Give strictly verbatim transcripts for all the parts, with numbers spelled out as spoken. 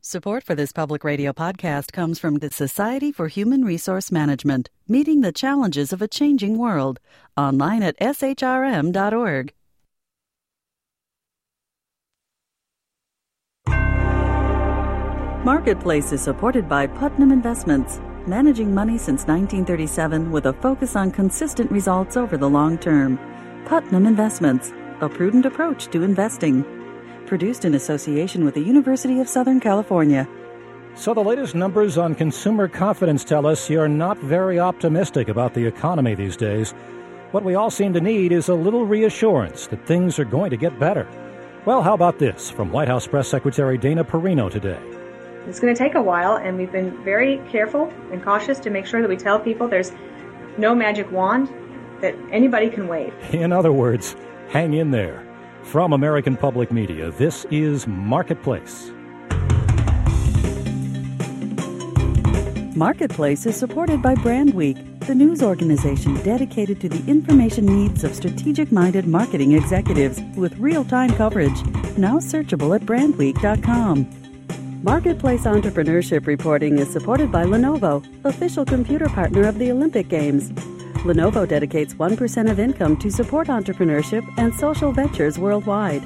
Support for this public radio podcast comes from the Society for Human Resource Management, meeting the challenges of a changing world. Online at s h r m dot org. Marketplace is supported by Putnam Investments, managing money since nineteen thirty-seven with a focus on consistent results over the long term. Putnam Investments, a prudent approach to investing. Produced in association with the University of Southern California. So the latest numbers on consumer confidence tell us you're not very optimistic about the economy these days. What we all seem to need is a little reassurance that things are going to get better. Well, how about this from White House Press Secretary Dana Perino today? It's going to take a while, and we've been very careful and cautious to make sure that we tell people there's no magic wand that anybody can wave. In other words, hang in there. From American Public Media, this is Marketplace. Marketplace is supported by Brand Week, the news organization dedicated to the information needs of strategic-minded marketing executives with real-time coverage. Now searchable at brand week dot com. Marketplace entrepreneurship reporting is supported by Lenovo, official computer partner of the Olympic Games. Lenovo dedicates one percent of income to support entrepreneurship and social ventures worldwide.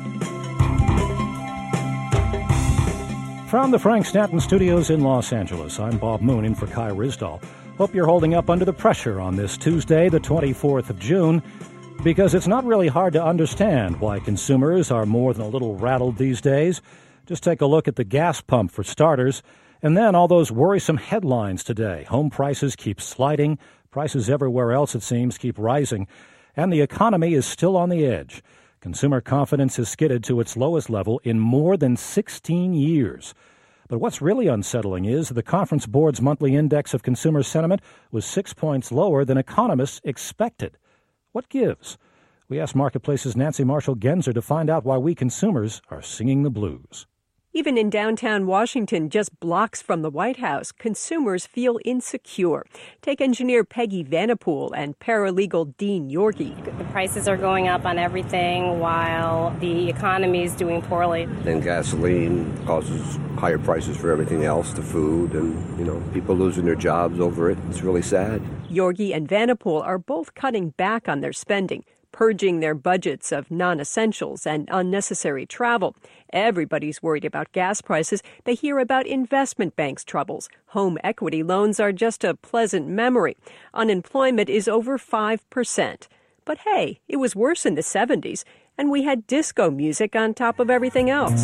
From the Frank Stanton Studios in Los Angeles, I'm Bob Moon in for Kai Risdall. Hope you're holding up under the pressure on this Tuesday, the twenty-fourth of June, because it's not really hard to understand why consumers are more than a little rattled these days. Just take a look at the gas pump for starters, and then all those worrisome headlines today. Home prices keep sliding. Prices everywhere else, it seems, keep rising, and the economy is still on the edge. Consumer confidence has skidded to its lowest level in more than sixteen years. But what's really unsettling is the Conference Board's monthly index of consumer sentiment was six points lower than economists expected. What gives? We asked Marketplace's Nancy Marshall-Genzer to find out why we consumers are singing the blues. Even in downtown Washington, just blocks from the White House, consumers feel insecure. Take engineer Peggy Vanderpool and paralegal Dean Yorgie. The prices are going up on everything while the economy is doing poorly. Then gasoline causes higher prices for everything else, the food, and, you know, people losing their jobs over it. It's really sad. Yorgie and Vanderpool are both cutting back on their spending, purging their budgets of non-essentials and unnecessary travel. Everybody's worried about gas prices. They hear about investment banks' troubles. Home equity loans are just a pleasant memory. Unemployment is over five percent. But hey, it was worse in the seventies, and we had disco music on top of everything else.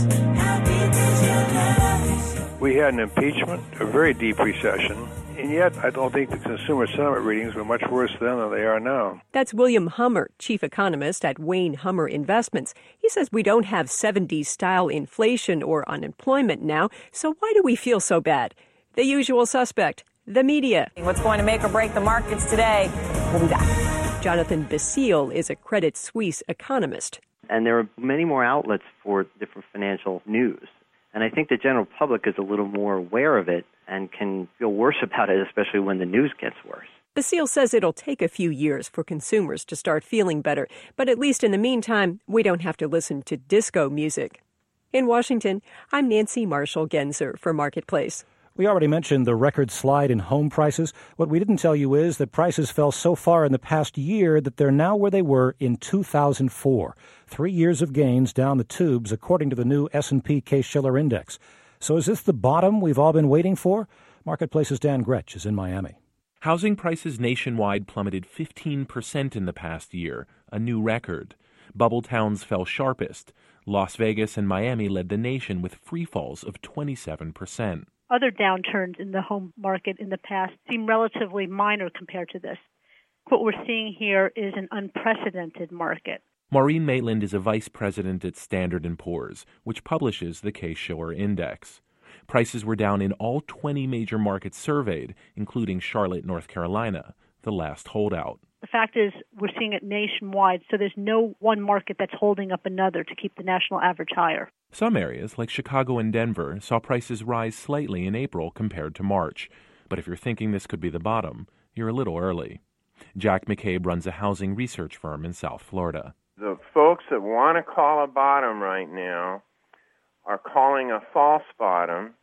We had an impeachment, a very deep recession, and yet I don't think the consumer sentiment readings were much worse then than they are now. That's William Hummer, chief economist at Wayne Hummer Investments. He says we don't have seventies-style inflation or unemployment now, so why do we feel so bad? The usual suspect, the media. What's going to make or break the markets today? We'll be back. Jonathan Basile is a Credit Suisse economist. And there are many more outlets for different financial news. And I think the general public is a little more aware of it and can feel worse about it, especially when the news gets worse. Basile says it'll take a few years for consumers to start feeling better, but at least in the meantime, we don't have to listen to disco music. In Washington, I'm Nancy Marshall-Genzer for Marketplace. We already mentioned the record slide in home prices. What we didn't tell you is that prices fell so far in the past year that they're now where they were in two thousand four. Three years of gains down the tubes, according to the new S and P Case-Shiller Index. So is this the bottom we've all been waiting for? Marketplace's Dan Gretsch is in Miami. Housing prices nationwide plummeted fifteen percent in the past year, a new record. Bubble towns fell sharpest. Las Vegas and Miami led the nation with free falls of twenty-seven percent. Other downturns in the home market in the past seem relatively minor compared to this. What we're seeing here is an unprecedented market. Maureen Maitland is a vice president at Standard and Poor's, which publishes the Case-Shiller Index. Prices were down in all twenty major markets surveyed, including Charlotte, North Carolina, the last holdout. The fact is, we're seeing it nationwide, so there's no one market that's holding up another to keep the national average higher. Some areas, like Chicago and Denver, saw prices rise slightly in April compared to March. But if you're thinking this could be the bottom, you're a little early. Jack McCabe runs a housing research firm in South Florida. The folks that want to call a bottom right now are calling a false bottom,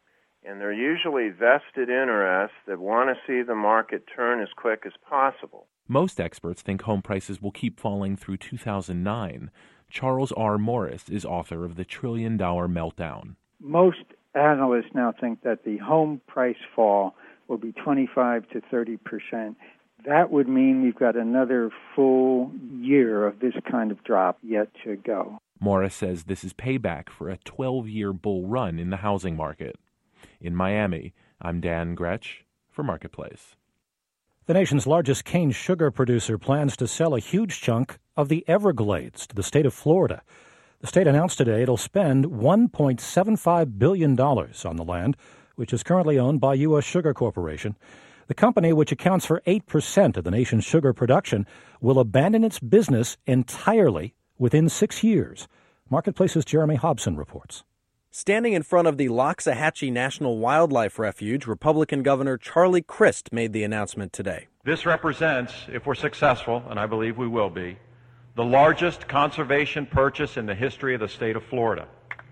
And they're usually vested interests that want to see the market turn as quick as possible. Most experts think home prices will keep falling through two thousand nine. Charles R. Morris is author of The Trillion Dollar Meltdown. Most analysts now think that the home price fall will be twenty-five to thirty percent. That would mean we've got another full year of this kind of drop yet to go. Morris says this is payback for a twelve-year bull run in the housing market. In Miami, I'm Dan Gretsch for Marketplace. The nation's largest cane sugar producer plans to sell a huge chunk of the Everglades to the state of Florida. The state announced today it'll spend one point seven five billion dollars on the land, which is currently owned by U S. Sugar Corporation. The company, which accounts for eight percent of the nation's sugar production, will abandon its business entirely within six years. Marketplace's Jeremy Hobson reports. Standing in front of the Loxahatchee National Wildlife Refuge, Republican Governor Charlie Crist made the announcement today. This represents, if we're successful, and I believe we will be, the largest conservation purchase in the history of the state of Florida.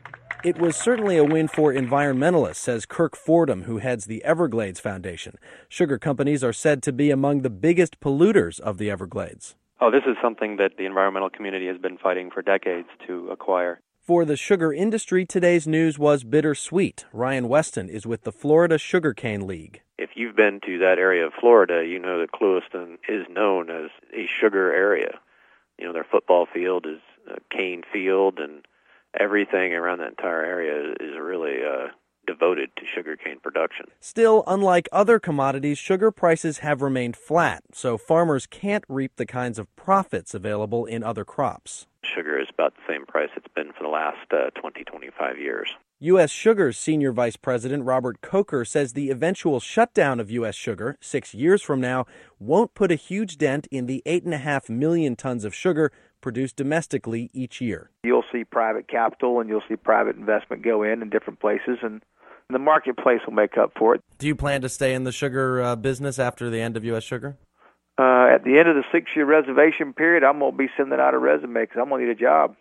It was certainly a win for environmentalists, says Kirk Fordham, who heads the Everglades Foundation. Sugar companies are said to be among the biggest polluters of the Everglades. Oh, this is something that the environmental community has been fighting for decades to acquire. For the sugar industry, today's news was bittersweet. Ryan Weston is with the Florida Sugarcane League. If you've been to that area of Florida, you know that Clewiston is known as a sugar area. You know, their football field is a cane field, and everything around that entire area is really uh, devoted to sugarcane production. Still, unlike other commodities, sugar prices have remained flat, so farmers can't reap the kinds of profits available in other crops. Sugar is about the same price it's been for the last uh, twenty, twenty-five years. U S. Sugar's Senior Vice President Robert Coker says the eventual shutdown of U S. Sugar, six years from now, won't put a huge dent in the eight point five million tons of sugar produced domestically each year. You'll see private capital and you'll see private investment go in in different places, and the marketplace will make up for it. Do you plan to stay in the sugar uh, business after the end of U S. Sugar? Uh, at the end of the six-year reservation period, I'm going to be sending out a resume because I'm going to need a job.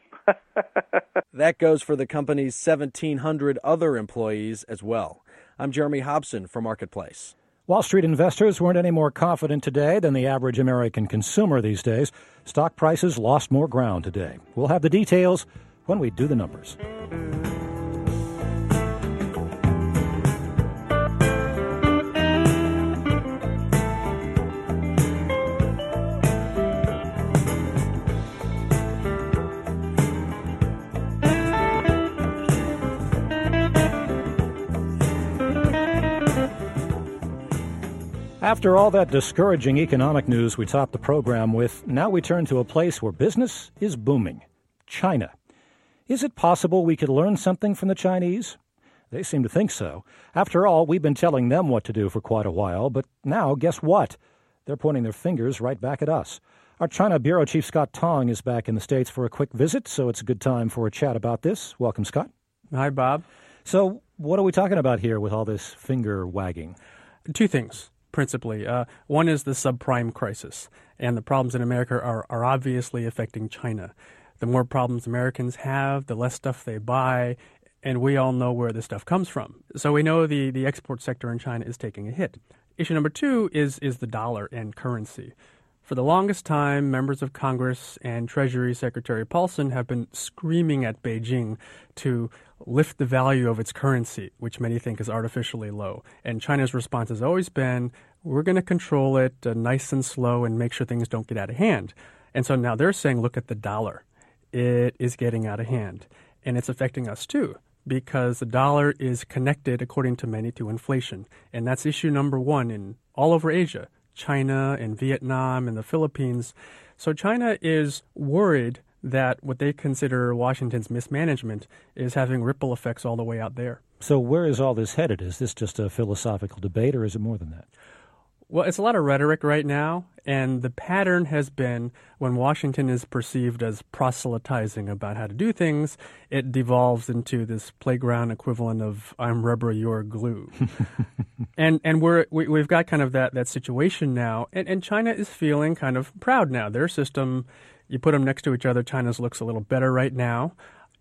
That goes for the company's seventeen hundred other employees as well. I'm Jeremy Hobson for Marketplace. Wall Street investors weren't any more confident today than the average American consumer these days. Stock prices lost more ground today. We'll have the details when we do the numbers. After all that discouraging economic news we topped the program with, now we turn to a place where business is booming, China. Is it possible we could learn something from the Chinese? They seem to think so. After all, we've been telling them what to do for quite a while, but now, guess what? They're pointing their fingers right back at us. Our China Bureau Chief Scott Tong is back in the States for a quick visit, so it's a good time for a chat about this. Welcome, Scott. Hi, Bob. So what are we talking about here with all this finger wagging? Two things. Principally. Uh, one is the subprime crisis, and the problems in America are, are obviously affecting China. The more problems Americans have, the less stuff they buy, and we all know where this stuff comes from. So we know the, the export sector in China is taking a hit. Issue number two is, is the dollar and currency. For the longest time, members of Congress and Treasury Secretary Paulson have been screaming at Beijing to lift the value of its currency, which many think is artificially low. And China's response has always been, we're going to control it uh, nice and slow and make sure things don't get out of hand. And so now they're saying, look at the dollar. It is getting out of hand. And it's affecting us too, because the dollar is connected, according to many, to inflation. And that's issue number one in all over Asia. China and Vietnam and the Philippines. So China is worried that what they consider Washington's mismanagement is having ripple effects all the way out there. So where is all this headed? Is this just a philosophical debate, or is it more than that? Well, it's a lot of rhetoric right now, and the pattern has been when Washington is perceived as proselytizing about how to do things, it devolves into this playground equivalent of I'm rubber, you're glue. and and we're, we, we've got kind of that, that situation now, and, and China is feeling kind of proud now. Their system, you put them next to each other, China's looks a little better right now.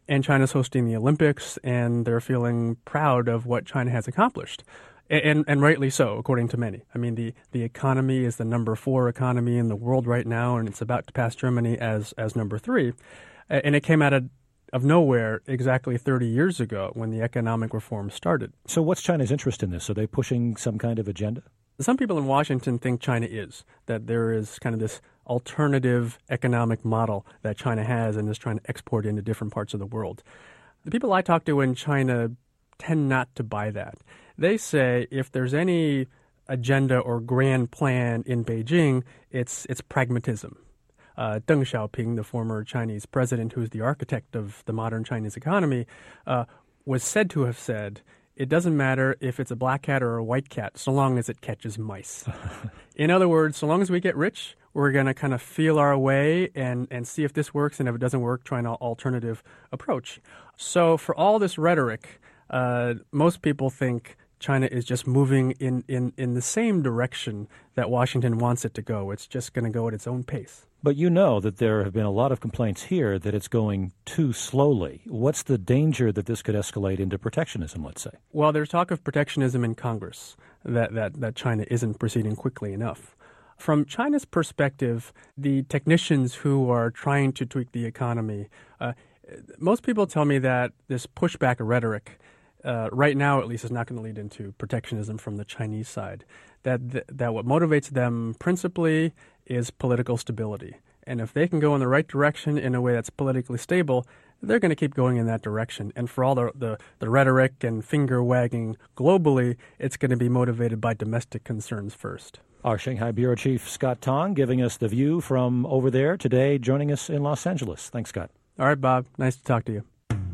and China's hosting the Olympics, and they're feeling proud of what China has accomplished. And, and, and rightly so, according to many. I mean, the, the economy is the number four economy in the world right now, and it's about to pass Germany as, as number three. And it came out of, of nowhere exactly thirty years ago when the economic reform started. So what's China's interest in this? Are they pushing some kind of agenda? Some people in Washington think China is, that there is kind of this alternative economic model that China has and is trying to export into different parts of the world. The people I talk to in China tend not to buy that. They say if there's any agenda or grand plan in Beijing, it's it's pragmatism. Uh, Deng Xiaoping, the former Chinese president who's the architect of the modern Chinese economy, uh, was said to have said, it doesn't matter if it's a black cat or a white cat, so long as it catches mice. In other words, so long as we get rich, we're going to kind of feel our way and, and see if this works, and if it doesn't work, try an alternative approach. So for all this rhetoric, uh, most people think China is just moving in, in, in the same direction that Washington wants it to go. It's just going to go at its own pace. But you know that there have been a lot of complaints here that it's going too slowly. What's the danger that this could escalate into protectionism, let's say? Well, there's talk of protectionism in Congress, that, that, that China isn't proceeding quickly enough. From China's perspective, the technicians who are trying to tweak the economy, uh, most people tell me that this pushback rhetoric Uh, right now, at least, is not going to lead into protectionism from the Chinese side. That th- that what motivates them principally is political stability. And if they can go in the right direction in a way that's politically stable, they're going to keep going in that direction. And for all the, the, the rhetoric and finger-wagging globally, it's going to be motivated by domestic concerns first. Our Shanghai Bureau Chief, Scott Tong, giving us the view from over there today, joining us in Los Angeles. Thanks, Scott. All right, Bob. Nice to talk to you.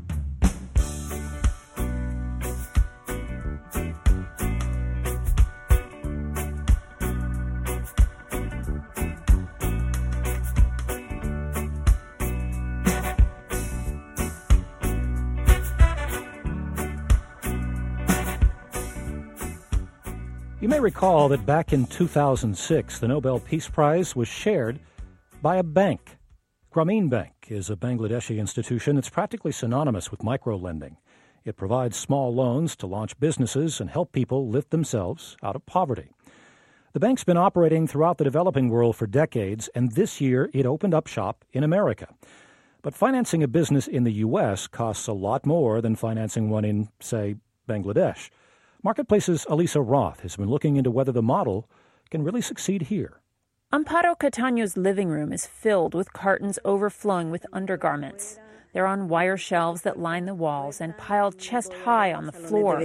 You may recall that back in two thousand six, the Nobel Peace Prize was shared by a bank. Grameen Bank is a Bangladeshi institution that's practically synonymous with microlending. It provides small loans to launch businesses and help people lift themselves out of poverty. The bank's been operating throughout the developing world for decades, and this year it opened up shop in America. But financing a business in the U S costs a lot more than financing one in, say, Bangladesh. Marketplace's Elisa Roth has been looking into whether the model can really succeed here. Amparo Cataño's living room is filled with cartons overflowing with undergarments. They're on wire shelves that line the walls and piled chest high on the floor.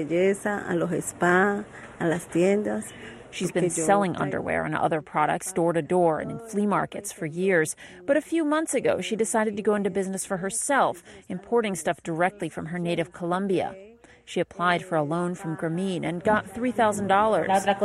She's been selling underwear and other products door to door and in flea markets for years. But a few months ago, she decided to go into business for herself, importing stuff directly from her native Colombia. She applied for a loan from Grameen and got three thousand dollars.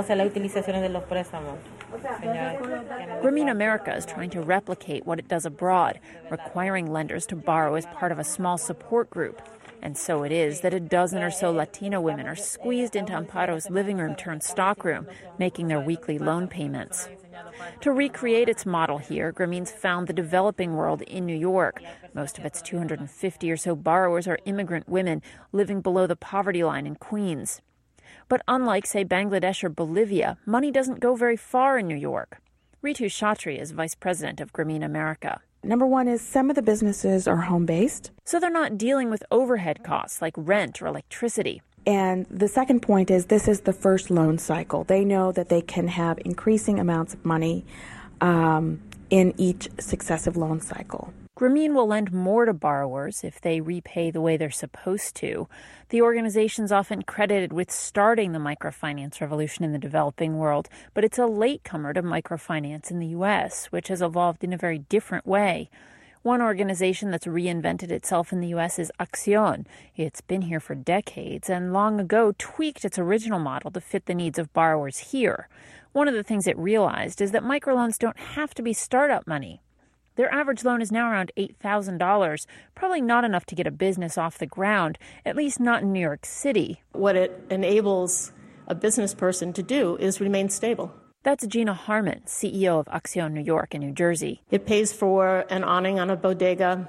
Grameen America is trying to replicate what it does abroad, requiring lenders to borrow as part of a small support group. And so it is that a dozen or so Latino women are squeezed into Amparo's living room turned stockroom, making their weekly loan payments. To recreate its model here, Grameen's found the developing world in New York. Most of its two hundred fifty or so borrowers are immigrant women living below the poverty line in Queens. But unlike, say, Bangladesh or Bolivia, money doesn't go very far in New York. Ritu Chatri is vice president of Grameen America. Number one is some of the businesses are home-based. So they're not dealing with overhead costs like rent or electricity. And the second point is this is the first loan cycle. They know that they can have increasing amounts of money um, in each successive loan cycle. Grameen will lend more to borrowers if they repay the way they're supposed to. The organization's often credited with starting the microfinance revolution in the developing world, but it's a latecomer to microfinance in the U S, which has evolved in a very different way. One organization that's reinvented itself in the U S is Accion. It's been here for decades and long ago tweaked its original model to fit the needs of borrowers here. One of the things it realized is that microloans don't have to be startup money. Their average loan is now around eight thousand dollars, probably not enough to get a business off the ground, at least not in New York City. What it enables a business person to do is remain stable. That's Gina Harmon, C E O of Accion New York and New Jersey. It pays for an awning on a bodega,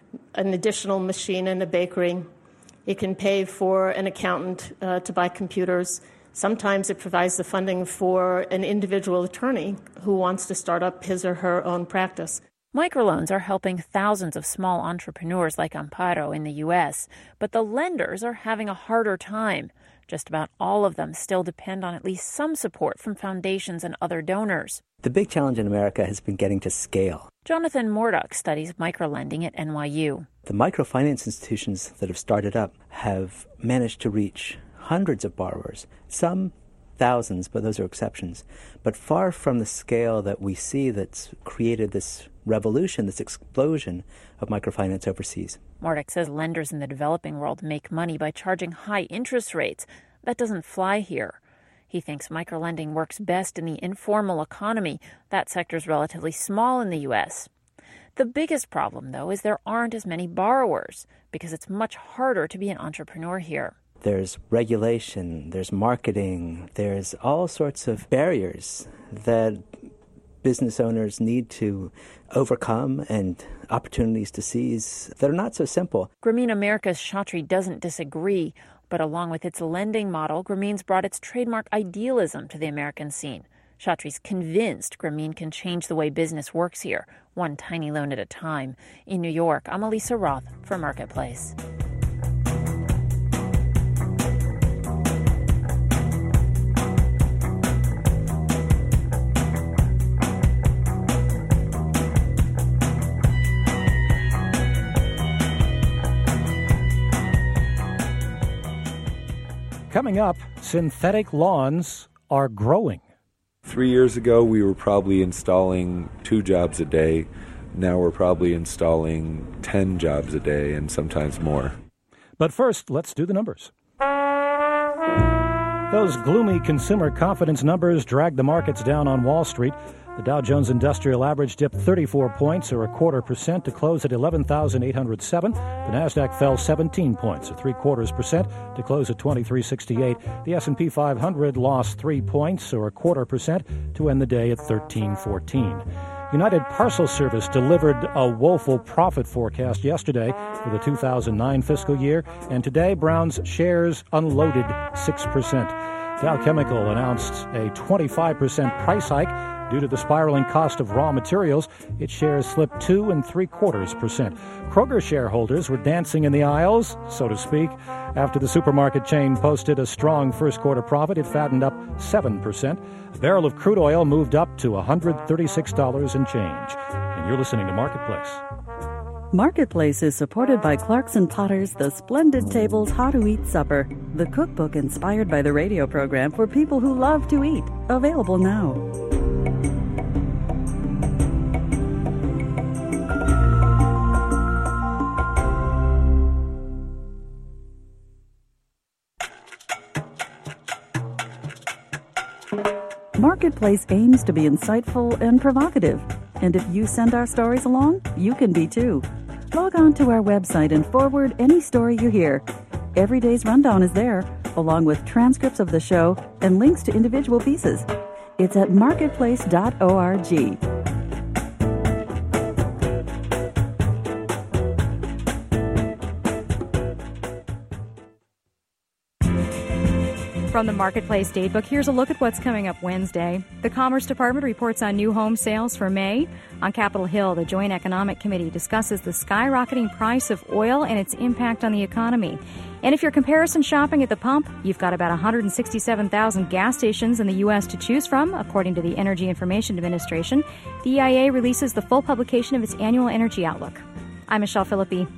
an additional machine in a bakery. It can pay for an accountant uh, to buy computers. Sometimes it provides the funding for an individual attorney who wants to start up his or her own practice. Microloans are helping thousands of small entrepreneurs like Amparo in the U S, but the lenders are having a harder time. Just about all of them still depend on at least some support from foundations and other donors. The big challenge in America has been getting to scale. Jonathan Morduck studies microlending at N Y U. The microfinance institutions that have started up have managed to reach hundreds of borrowers, some thousands, but those are exceptions, but far from the scale that we see that's created this revolution, this explosion of microfinance overseas. Morduck says lenders in the developing world make money by charging high interest rates. That doesn't fly here. He thinks microlending works best in the informal economy. That sector's relatively small in the U S. The biggest problem, though, is there aren't as many borrowers because it's much harder to be an entrepreneur here. There's regulation, there's marketing, there's all sorts of barriers that business owners need to overcome and opportunities to seize that are not so simple. Grameen America's Chatri doesn't disagree, but along with its lending model, Grameen's brought its trademark idealism to the American scene. Chatri's convinced Grameen can change the way business works here, one tiny loan at a time. In New York, I'm Elisa Roth for Marketplace. Coming up, synthetic lawns are growing. Three years ago, we were probably installing two jobs a day. Now we're probably installing ten jobs a day and sometimes more. But first, let's do the numbers. Those gloomy consumer confidence numbers dragged the markets down on Wall Street. The Dow Jones Industrial Average dipped thirty-four points, or a quarter percent, to close at eleven thousand eight hundred seven. The Nasdaq fell seventeen points, or three quarters percent, to close at twenty-three sixty-eight. The S and P five hundred lost three points, or a quarter percent, to end the day at thirteen fourteen. United Parcel Service delivered a woeful profit forecast yesterday for the two thousand nine fiscal year, and today Brown's shares unloaded six percent. Dow Chemical announced a twenty-five percent price hike. Due to the spiraling cost of raw materials, its shares slipped two and three quarters percent. Kroger shareholders were dancing in the aisles, so to speak. After the supermarket chain posted a strong first quarter profit, it fattened up seven percent. A barrel of crude oil moved up to one hundred thirty-six dollars and change. And you're listening to Marketplace. Marketplace is supported by Clarkson Potter's The Splendid Table's How to Eat Supper, the cookbook inspired by the radio program for people who love to eat. Available now. Marketplace aims to be insightful and provocative. And if you send our stories along, you can be too. Log on to our website and forward any story you hear. Every day's rundown is there, along with transcripts of the show and links to individual pieces. It's at marketplace dot org. From the Marketplace Datebook, here's a look at what's coming up Wednesday. The Commerce Department reports on new home sales for May. On Capitol Hill, the Joint Economic Committee discusses the skyrocketing price of oil and its impact on the economy. And if you're comparison shopping at the pump, you've got about one hundred sixty-seven thousand gas stations in the U S to choose from, according to the Energy Information Administration. The E I A releases the full publication of its annual energy outlook. I'm Michelle Philippi.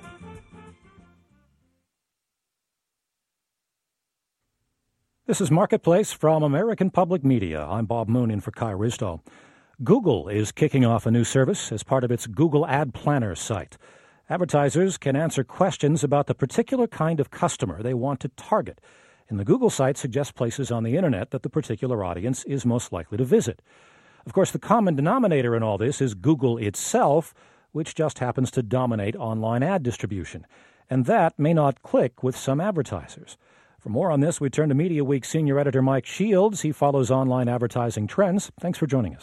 This is Marketplace from American Public Media. I'm Bob Moon in for Kai Risdall. Google is kicking off a new service as part of its Google Ad Planner site. Advertisers can answer questions about the particular kind of customer they want to target, and the Google site suggests places on the Internet that the particular audience is most likely to visit. Of course, the common denominator in all this is Google itself, which just happens to dominate online ad distribution, and that may not click with some advertisers. For more on this, we turn to Media Week senior editor Mike Shields. He follows online advertising trends. Thanks for joining us.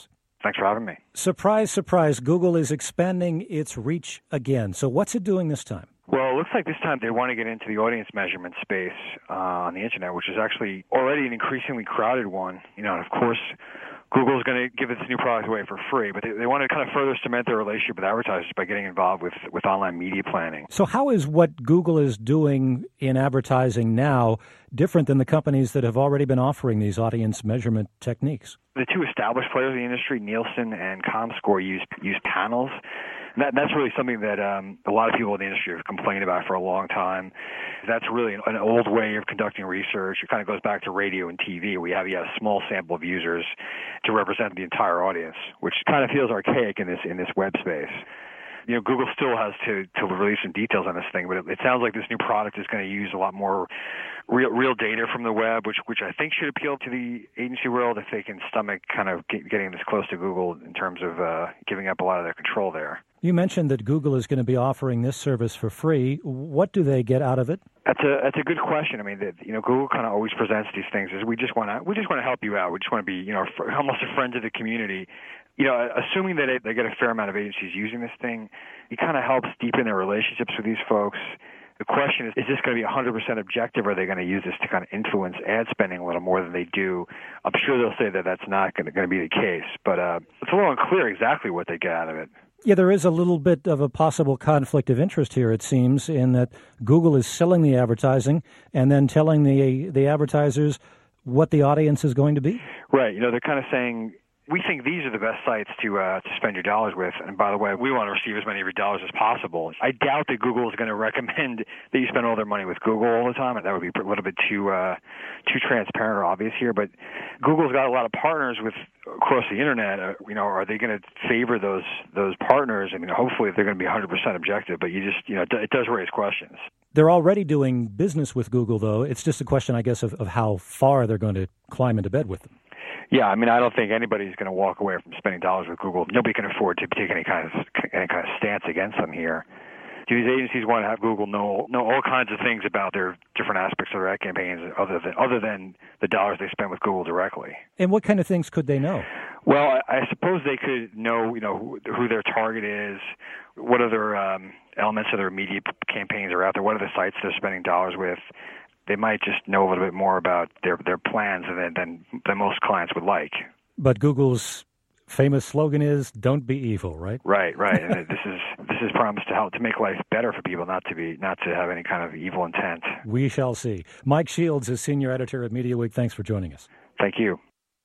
Thanks for having me. Surprise, surprise, Google is expanding its reach again. So what's it doing this time? Well, it looks like this time they want to get into the audience measurement space uh, on the Internet, which is actually already an increasingly crowded one. You know, and of course, Google's going to give its new product away for free, but they, they want to kind of further cement their relationship with advertisers by getting involved with, with online media planning. So how is what Google is doing in advertising now different than the companies that have already been offering these audience measurement techniques? The two established players in the industry, Nielsen and Comscore, use use panels. And that, that's really something that um, a lot of people in the industry have complained about for a long time. That's really an, an old way of conducting research. It kind of goes back to radio and T V, where you have, you have a small sample of users to represent the entire audience, which kind of feels archaic in this in this web space. You know, Google still has to, to release some details on this thing, but it, it sounds like this new product is going to use a lot more real real data from the web, which which I think should appeal to the agency world if they can stomach kind of get, getting this close to Google in terms of uh, giving up a lot of their control there. You mentioned that Google is going to be offering this service for free. What do they get out of it? That's a that's a good question. I mean, the, you know, Google kind of always presents these things as we just want to we just want to help you out. We just want to be, you know, almost a friend of the community. You know, assuming that it, they get a fair amount of agencies using this thing, it kind of helps deepen their relationships with these folks. The question is, is this going to be one hundred percent objective, or are they going to use this to kind of influence ad spending a little more than they do? I'm sure they'll say that that's not going to, going to be the case, but uh, it's a little unclear exactly what they get out of it. Yeah, there is a little bit of a possible conflict of interest here, it seems, in that Google is selling the advertising and then telling the the advertisers what the audience is going to be. Right. You know, they're kind of saying, we think these are the best sites to uh, to spend your dollars with. And by the way, we want to receive as many of your dollars as possible. I doubt that Google is going to recommend that you spend all their money with Google all the time. That would be a little bit too uh, too transparent or obvious here. But Google's got a lot of partners with across the Internet. Uh, you know, are they going to favor those those partners? I mean, hopefully they're going to be one hundred percent objective. But you just, you know, it does raise questions. They're already doing business with Google, though. It's just a question, I guess, of, of how far they're going to climb into bed with them. Yeah, I mean, I don't think anybody's going to walk away from spending dollars with Google. Nobody can afford to take any kind of any kind of stance against them here. These agencies want to have Google know know all kinds of things about their different aspects of their ad campaigns, other than other than the dollars they spend with Google directly. And what kind of things could they know? Well, I, I suppose they could know, you know, who, who their target is, what other um, elements of their media campaigns are out there, what are the sites they're spending dollars with. They might just know a little bit more about their their plans than, than than most clients would like. But Google's famous slogan is "Don't be evil," right? Right, right. And this is this is promised to help to make life better for people, not to be not to have any kind of evil intent. We shall see. Mike Shields is senior editor at Media Week. Thanks for joining us. Thank you.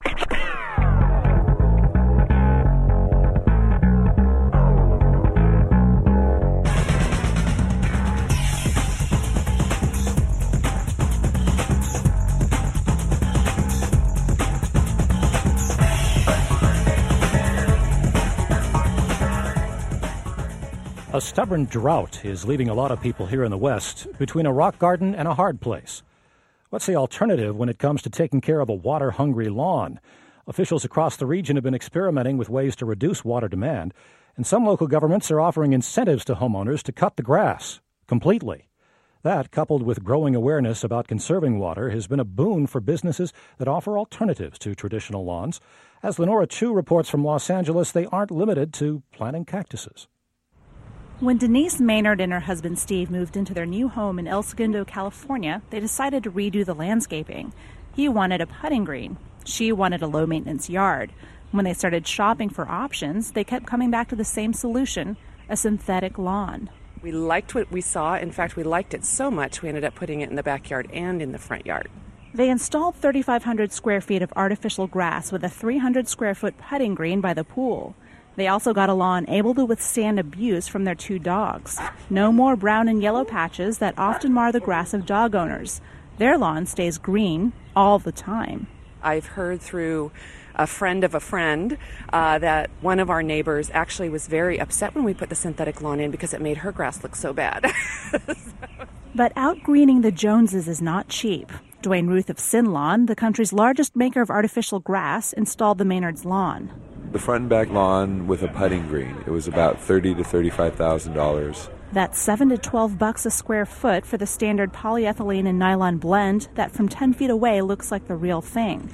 A stubborn drought is leaving a lot of people here in the West between a rock garden and a hard place. What's the alternative when it comes to taking care of a water-hungry lawn? Officials across the region have been experimenting with ways to reduce water demand, and some local governments are offering incentives to homeowners to cut the grass completely. That, coupled with growing awareness about conserving water, has been a boon for businesses that offer alternatives to traditional lawns. As Lenora Chu reports from Los Angeles, they aren't limited to planting cactuses. When Denise Maynard and her husband Steve moved into their new home in El Segundo, California, they decided to redo the landscaping. He wanted a putting green. She wanted a low-maintenance yard. When they started shopping for options, they kept coming back to the same solution, a synthetic lawn. We liked what we saw. In fact, we liked it so much we ended up putting it in the backyard and in the front yard. They installed thirty-five hundred square feet of artificial grass with a three hundred square foot putting green by the pool. They also got a lawn able to withstand abuse from their two dogs. No more brown and yellow patches that often mar the grass of dog owners. Their lawn stays green all the time. I've heard through a friend of a friend uh, that one of our neighbors actually was very upset when we put the synthetic lawn in because it made her grass look so bad. But out-greening the Joneses is not cheap. Dwayne Ruth of Sin Lawn, the country's largest maker of artificial grass, installed the Maynard's lawn. The front and back lawn with a putting green. It was about thirty to thirty-five thousand dollars. That's seven to twelve bucks a square foot for the standard polyethylene and nylon blend that from ten feet away looks like the real thing.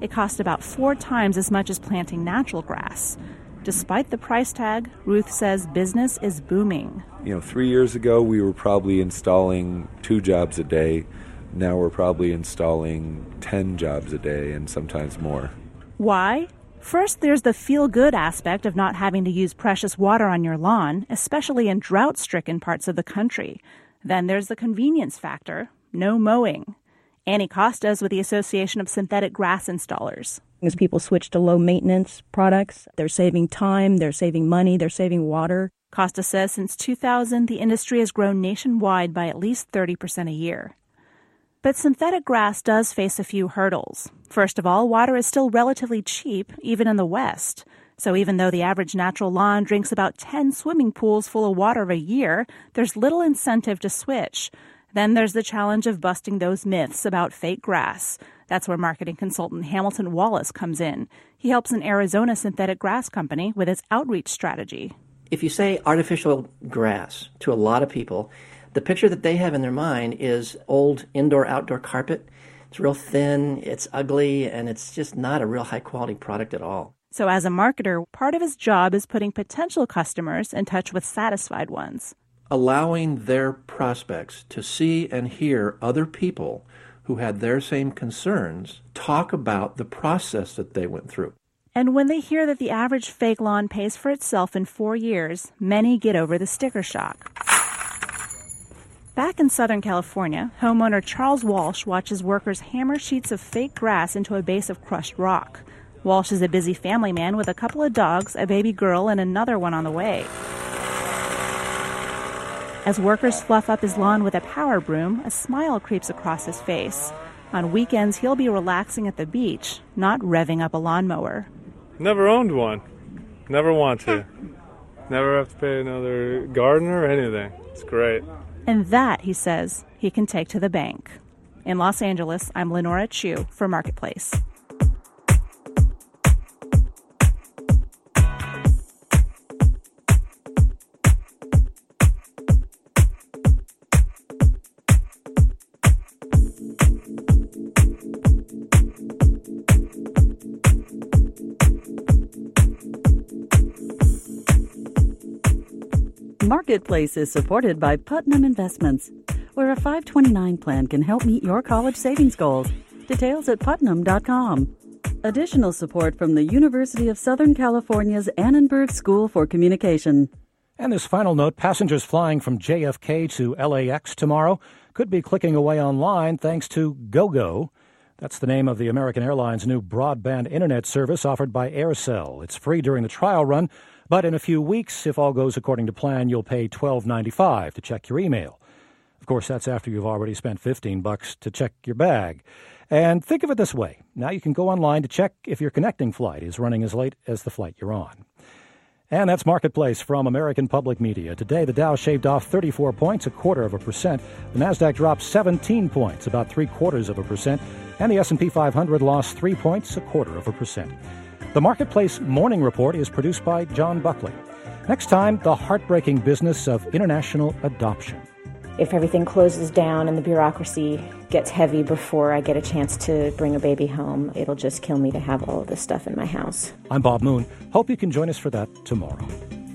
It cost about four times as much as planting natural grass. Despite the price tag, Ruth says business is booming. You know, three years ago, we were probably installing two jobs a day. Now we're probably installing ten jobs a day and sometimes more. Why? First, there's the feel-good aspect of not having to use precious water on your lawn, especially in drought-stricken parts of the country. Then there's the convenience factor, no mowing. Annie Costa is with the Association of Synthetic Grass Installers. As people switch to low-maintenance products, they're saving time, they're saving money, they're saving water. Costa says since two thousand, the industry has grown nationwide by at least thirty percent a year. But synthetic grass does face a few hurdles. First of all, water is still relatively cheap, even in the West. So even though the average natural lawn drinks about ten swimming pools full of water a year, there's little incentive to switch. Then there's the challenge of busting those myths about fake grass. That's where marketing consultant Hamilton Wallace comes in. He helps an Arizona synthetic grass company with its outreach strategy. If you say artificial grass to a lot of people, the picture that they have in their mind is old indoor-outdoor carpet. It's real thin, it's ugly, and it's just not a real high-quality product at all. So as a marketer, part of his job is putting potential customers in touch with satisfied ones. Allowing their prospects to see and hear other people who had their same concerns talk about the process that they went through. And when they hear that the average fake lawn pays for itself in four years, many get over the sticker shock. Back in Southern California, homeowner Charles Walsh watches workers hammer sheets of fake grass into a base of crushed rock. Walsh is a busy family man with a couple of dogs, a baby girl, and another one on the way. As workers fluff up his lawn with a power broom, a smile creeps across his face. On weekends, he'll be relaxing at the beach, not revving up a lawnmower. Never owned one. Never want to. Never have to pay another gardener or anything. It's great. And that, he says, he can take to the bank. In Los Angeles, I'm Lenora Chu for Marketplace. Marketplace is supported by Putnam Investments, where a five twenty-nine plan can help meet your college savings goals. Details at putnam dot com. Additional support from the University of Southern California's Annenberg School for Communication. And this final note, passengers flying from J F K to L A X tomorrow could be clicking away online thanks to GoGo. That's the name of the American Airlines' new broadband internet service offered by Aircel. It's free during the trial run, but in a few weeks, if all goes according to plan, you'll pay twelve ninety-five to check your email. Of course, that's after you've already spent fifteen bucks to check your bag. And think of it this way. Now you can go online to check if your connecting flight is running as late as the flight you're on. And that's Marketplace from American Public Media. Today, the Dow shaved off thirty-four points, a quarter of a percent. The Nasdaq dropped seventeen points, about three quarters of a percent. And the S and P five hundred lost three points, a quarter of a percent. The Marketplace Morning Report is produced by John Buckley. Next time, the heartbreaking business of international adoption. If everything closes down and the bureaucracy gets heavy before I get a chance to bring a baby home, it'll just kill me to have all of this stuff in my house. I'm Bob Moon. Hope you can join us for that tomorrow.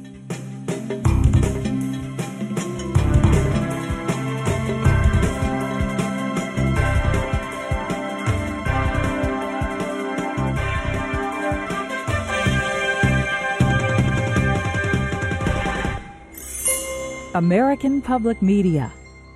American Public Media.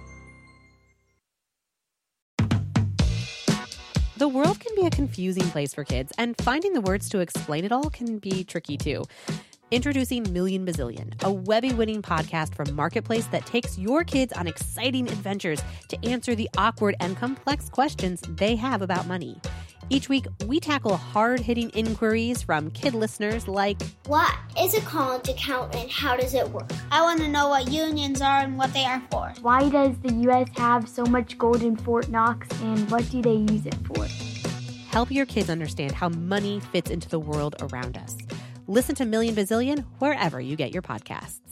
The world can be a confusing place for kids, and finding the words to explain it all can be tricky too. Introducing Million Bazillion, a Webby-winning podcast from Marketplace that takes your kids on exciting adventures to answer the awkward and complex questions they have about money. Each week, we tackle hard-hitting inquiries from kid listeners like, what is a college account and how does it work? I want to know what unions are and what they are for. Why does the U S have so much gold in Fort Knox and what do they use it for? Help your kids understand how money fits into the world around us. Listen to Million Bazillion wherever you get your podcasts.